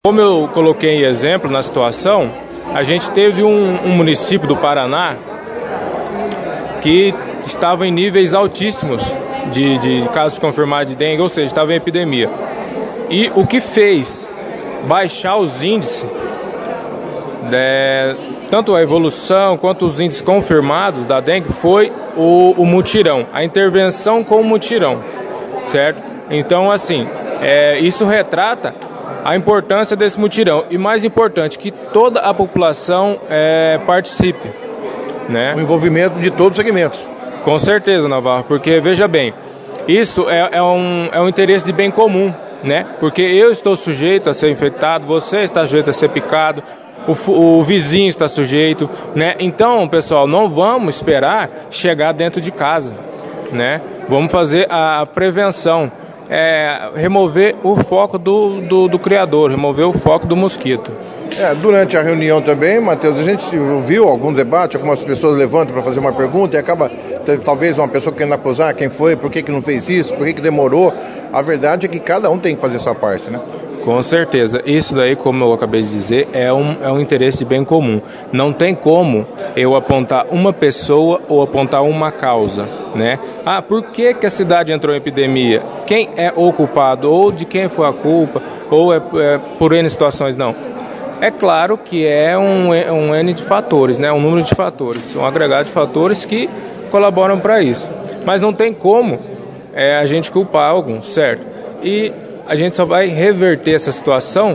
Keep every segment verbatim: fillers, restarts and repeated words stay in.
Como eu coloquei em exemplo na situação, a gente teve um, um município do Paraná que estava em níveis altíssimos de, de casos confirmados de dengue, ou seja, estava em epidemia. E o que fez baixar os índices, é, tanto a evolução quanto os índices confirmados da dengue, foi o, o mutirão, a intervenção com o mutirão, certo? Então, assim, é, isso retrata a importância desse mutirão e, mais importante, que toda a população é, participe, né? O envolvimento de todos os segmentos. Com certeza, Navarro, porque, veja bem, isso é, é, um, é um interesse de bem comum, né? Porque eu estou sujeito a ser infectado, você está sujeito a ser picado, o, o vizinho está sujeito, né? Então, pessoal, não vamos esperar chegar dentro de casa, né? Vamos fazer a prevenção, é, remover o foco do, do, do criador, remover o foco do mosquito. É, durante a reunião também, Matheus, a gente viu algum debate, algumas pessoas levantam para fazer uma pergunta e acaba, talvez, uma pessoa querendo acusar quem foi, por que que não fez isso, por que que demorou. A verdade é que cada um tem que fazer a sua parte, né? Com certeza. Isso daí, como eu acabei de dizer, é um, é um interesse de bem comum. Não tem como eu apontar uma pessoa ou apontar uma causa, né? Ah, por que que a cidade entrou em epidemia? Quem é o culpado? Ou de quem foi a culpa? Ou é, é por N situações? Não. É claro que é um, um N de fatores, né? Um número de fatores, um agregado de fatores que colaboram para isso. Mas não tem como é, a gente culpar algum, certo? E a gente só vai reverter essa situação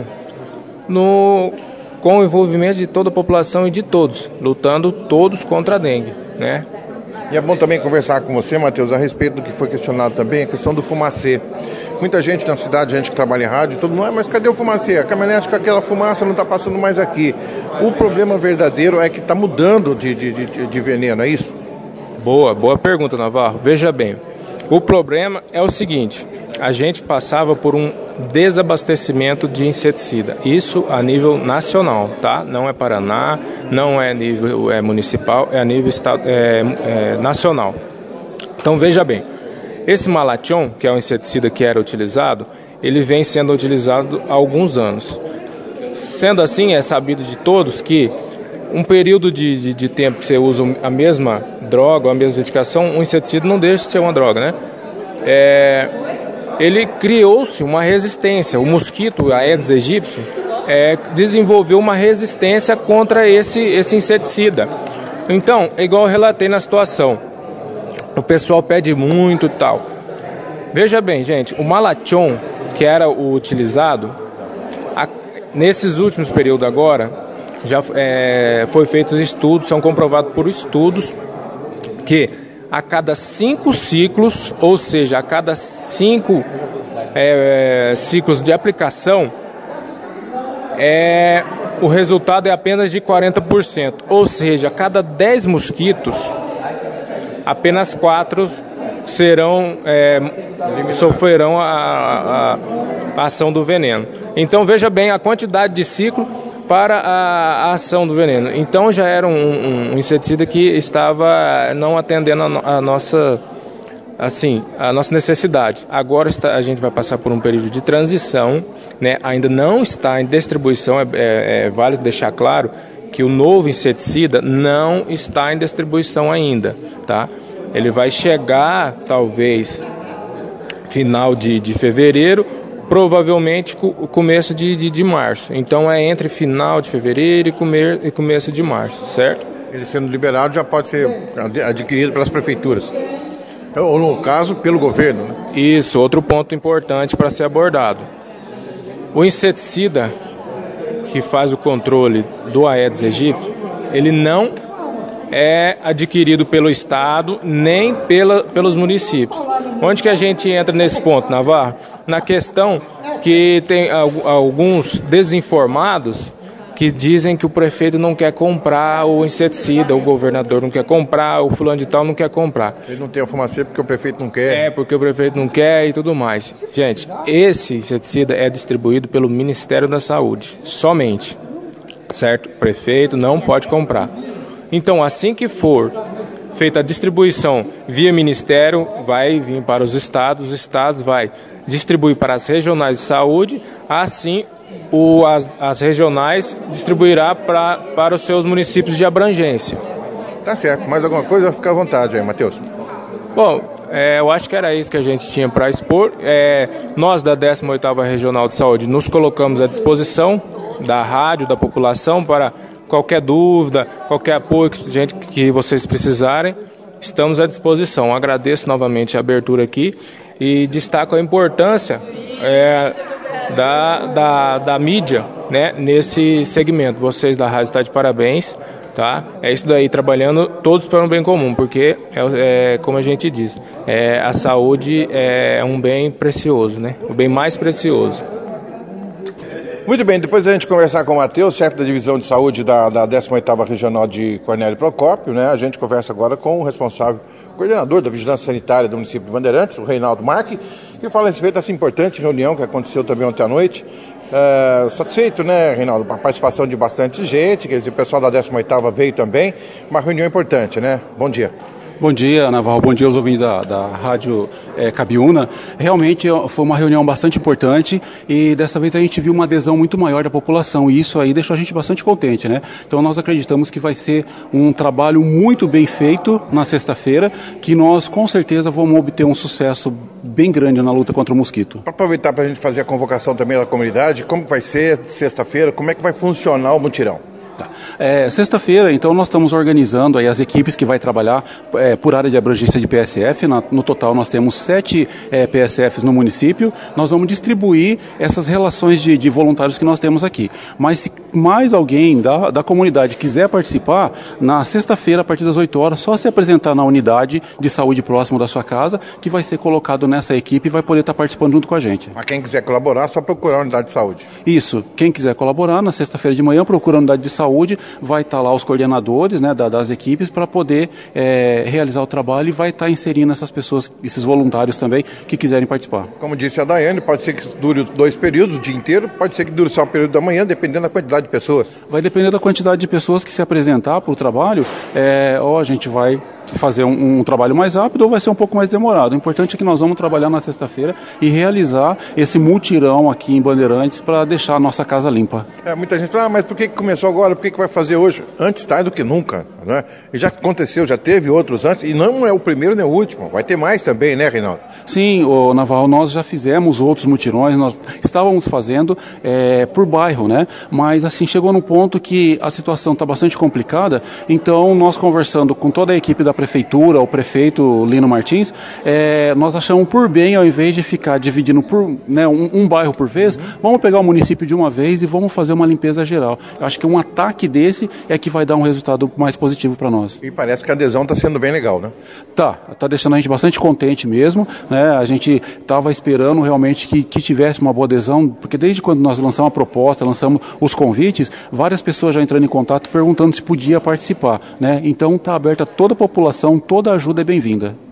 no, com o envolvimento de toda a população e de todos, lutando todos contra a dengue, né? E é bom também conversar com você, Matheus, a respeito do que foi questionado também, a questão do fumacê. Muita gente na cidade, gente que trabalha em rádio, todo mundo, ah, mas cadê o fumacê? A caminhonete com aquela fumaça não está passando mais aqui. O problema verdadeiro é que está mudando de, de, de, de veneno, é isso? Boa, boa pergunta, Navarro. Veja bem, o problema é o seguinte: a gente passava por um desabastecimento de inseticida, isso a nível nacional, tá? Não é Paraná, não é nível é municipal, é a nível estado, é, é, nacional. Então veja bem, esse Malathion, que é o inseticida que era utilizado, ele vem sendo utilizado há alguns anos. Sendo assim, é sabido de todos que um período de, de, de tempo que você usa a mesma droga, a mesma medicação, um inseticida não deixa de ser uma droga, né? É, ele criou-se uma resistência. O mosquito, a Aedes aegypti, é, desenvolveu uma resistência contra esse, esse inseticida. Então, é igual eu relatei na situação. O pessoal pede muito e tal. Veja bem, gente, o Malathion, que era o utilizado, a, nesses últimos períodos agora, já é, foi feitos estudos, são comprovados por estudos, que a cada cinco ciclos, ou seja, a cada cinco é, ciclos de aplicação, é, o resultado é apenas de quarenta por cento. Ou seja, a cada dez mosquitos, apenas quatro serão, é, sofrerão a, a, a ação do veneno. Então veja bem a quantidade de ciclo para a, a ação do veneno. Então já era um, um, um inseticida que estava não atendendo a, a nossa, assim, a nossa necessidade. Agora está, a gente vai passar por um período de transição, né? Ainda não está em distribuição, é, é, é válido deixar claro que o novo inseticida não está em distribuição ainda, tá? Ele vai chegar, talvez, final de, de fevereiro, provavelmente o começo de, de, de março. Então é entre final de fevereiro e, comer, e começo de março, certo? Ele sendo liberado já pode ser adquirido pelas prefeituras, ou no caso, pelo governo, né? Isso, outro ponto importante para ser abordado. O inseticida que faz o controle do Aedes aegypti, ele não é adquirido pelo Estado nem pela, pelos municípios. Onde que a gente entra nesse ponto, Navarro? Na questão que tem alguns desinformados que dizem que o prefeito não quer comprar o inseticida, o governador não quer comprar, o fulano de tal não quer comprar. Ele não tem a fumacê porque o prefeito não quer. É, porque o prefeito não quer e tudo mais. Gente, esse inseticida é distribuído pelo Ministério da Saúde, somente, certo? O prefeito não pode comprar. Então, assim que for feita a distribuição via Ministério, vai vir para os estados, os estados vai distribuir para as regionais de saúde, assim o, as, as regionais distribuirá pra, para os seus municípios de abrangência. Tá certo. Mais alguma coisa? Fica à vontade aí, Matheus. Bom, é, eu acho que era isso que a gente tinha para expor. É, nós da décima oitava Regional de Saúde nos colocamos à disposição da rádio, da população, para qualquer dúvida, qualquer apoio que, gente, que vocês precisarem, estamos à disposição. Agradeço novamente a abertura aqui e destaco a importância é, da, da, da mídia, né, nesse segmento. Vocês da rádio estão de parabéns. Tá? É isso daí, trabalhando todos para um bem comum, porque, é, é, como a gente diz, é, a saúde é um bem precioso, né? O bem mais precioso. Muito bem, depois a gente conversar com o Matheus, chefe da divisão de saúde da, da décima oitava Regional de Cornélio Procópio, né? A gente conversa agora com o responsável, coordenador da Vigilância Sanitária do município de Bandeirantes, o Reinaldo Marque, que fala a respeito dessa importante reunião que aconteceu também ontem à noite. É, satisfeito, né, Reinaldo? A participação de bastante gente, quer dizer, o pessoal da décima oitava veio também, uma reunião importante, né? Bom dia. Bom dia, Navarro. Bom dia aos ouvintes da, da Rádio é, Cabiúna. Realmente foi uma reunião bastante importante e dessa vez a gente viu uma adesão muito maior da população e isso aí deixou a gente bastante contente, né? Então nós acreditamos que vai ser um trabalho muito bem feito na sexta-feira, que nós com certeza vamos obter um sucesso bem grande na luta contra o mosquito. Para aproveitar para a gente fazer a convocação também da comunidade, como vai ser sexta-feira, como é que vai funcionar o mutirão? Tá. É, sexta-feira, então, nós estamos organizando aí as equipes que vai trabalhar é, por área de abrangência de P S F. Na, no total, nós temos sete é, P S Fs no município. Nós vamos distribuir essas relações de, de voluntários que nós temos aqui. Mas se mais alguém da, da comunidade quiser participar, na sexta-feira, a partir das oito horas, só se apresentar na unidade de saúde próximo da sua casa, que vai ser colocado nessa equipe e vai poder estar participando junto com a gente. A quem quiser colaborar, só procurar a unidade de saúde. Isso. Quem quiser colaborar, na sexta-feira de manhã, procura a unidade de saúde. Saúde, vai estar lá os coordenadores, né, da, das equipes para poder é, realizar o trabalho e vai estar inserindo essas pessoas, esses voluntários também que quiserem participar. Como disse a Daiane, pode ser que dure dois períodos, o dia inteiro, pode ser que dure só o período da manhã, dependendo da quantidade de pessoas. Vai depender da quantidade de pessoas que se apresentar para o trabalho, é, ou a gente vai fazer um, um trabalho mais rápido ou vai ser um pouco mais demorado. O importante é que nós vamos trabalhar na sexta-feira e realizar esse mutirão aqui em Bandeirantes para deixar a nossa casa limpa. É, muita gente fala, ah, mas por que começou agora? Por que, que vai fazer hoje? Antes tarde do que nunca, né? E já aconteceu, já teve outros antes, e não é o primeiro nem o último. Vai ter mais também, né, Reinaldo? Sim, ô, Navarro, nós já fizemos outros mutirões, nós estávamos fazendo é, por bairro, né? Mas assim, chegou num ponto que a situação está bastante complicada, então nós conversando com toda a equipe da prefeitura, o prefeito Lino Martins, é, nós achamos por bem, ao invés de ficar dividindo por, né, um, um bairro por vez, uhum. vamos pegar o município de uma vez e vamos fazer uma limpeza geral. Eu acho que um ataque desse é que vai dar um resultado mais positivo para nós. E parece que a adesão está sendo bem legal, né? Tá, tá deixando a gente bastante contente mesmo, né? A gente estava esperando realmente que, que tivesse uma boa adesão, porque desde quando nós lançamos a proposta, lançamos os convites, várias pessoas já entrando em contato perguntando se podia participar, né? Então está aberta toda a população, toda ajuda é bem-vinda.